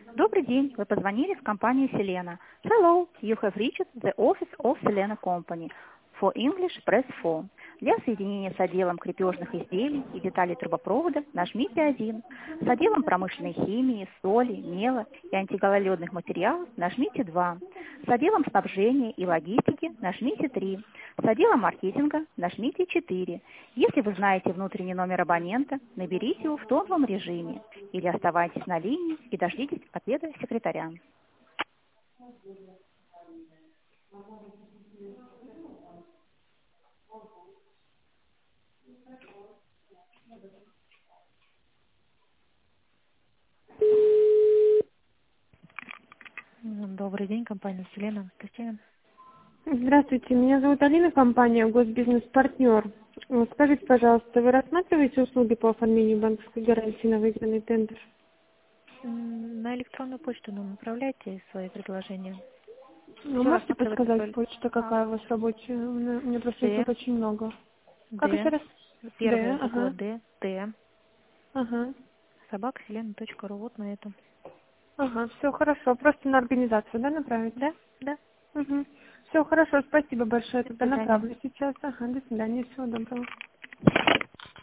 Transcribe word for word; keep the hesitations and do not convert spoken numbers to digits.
Добрый день, вы позвонили в компанию Selena. Hello, you have reached the office of Selena Company. For English, press four. Для соединения с отделом крепежных изделий и деталей трубопровода нажмите один. С отделом промышленной химии, соли, мела и антигололедных материалов нажмите два. С отделом снабжения и логистики нажмите три. С отделом маркетинга нажмите четыре. Если вы знаете внутренний номер абонента, наберите его в тоновом режиме или оставайтесь на линии и дождитесь ответа секретаря. Добрый день, компания Селена. Кристина. Здравствуйте, меня зовут Алина, компания Госбизнес-партнер. Вот скажите, пожалуйста, вы рассматриваете услуги по оформлению банковской гарантии на выигранный тендер? М, На электронную почту нам направляйте свои предложения. Вы Все можете рассматривать подсказать только почта, какая у вас рабочая? У меня, у меня просто их Д, тут очень много. Как еще Д, раз? первая Д, буква ага, Д, Т, ага, собака селена точка ру, вот на эту. ага, все хорошо, просто на организацию, да, направить? Да, да. Угу. Все хорошо, спасибо большое, До тогда свидания. направлю сейчас. Ага, до свидания, всего доброго.